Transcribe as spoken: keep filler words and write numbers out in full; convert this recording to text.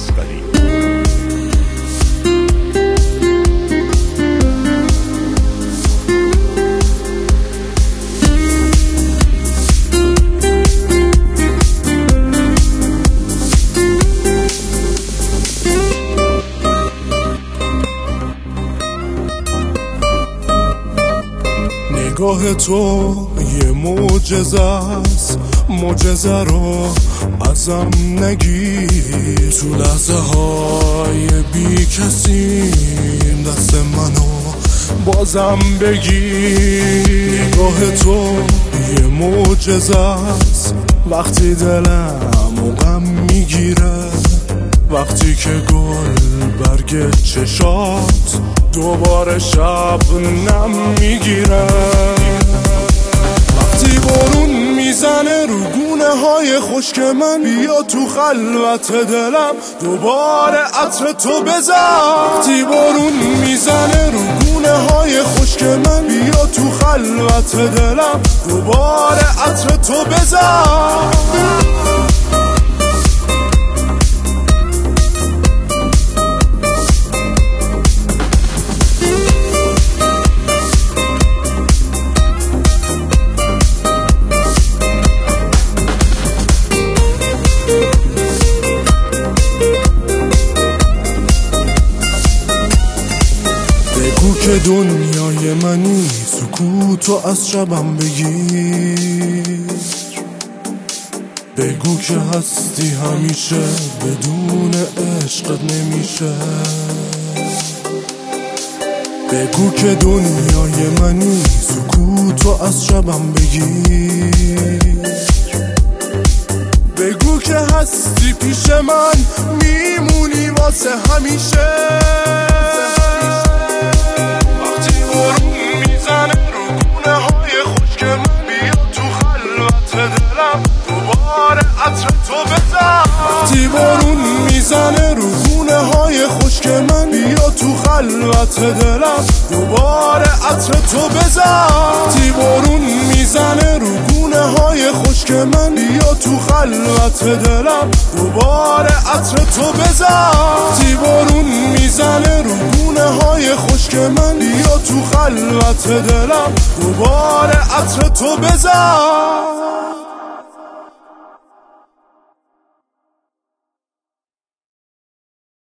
اصغری. نگاه تو یه معجزه است، معجزه رو ازم نگیر. تو لحظه های بی کسی دست منو بازم بگیر. نگاه تو یه معجزه است، وقتی دلم غم میگیره، وقتی که گل برگ چشات دوباره شب نم میگیره، وقتی بارون میزنه رو گونه های خشک من، بیا تو خلوت دلم دوباره عطر تو بزن. وقتی بارون میزنه رو گونه های خشک من، بیا تو خلوت دلم دوباره عطر تو بزن. بگو که دنیای منی، سکوتو از شبم بگیر. بگو که هستی همیشه، بدون عشقت نمیشه. بگو که دنیای منی، سکوتو از شبم بگیر. بگو که هستی پیش من، میمونی واسه همیشه. وقتی بارون میزنه رو گونه های خشک من، بیا تو خلوت دلم دوباره عطر تو بزن. وقتی بارون میزنه رو گونه های خشک من، بیا تو خلوت دلم دوباره عطر تو بزن. وقتی بارون میزنه رو گونه های خشک من، بیا تو خلوت دلم دوباره عطر تو بزن.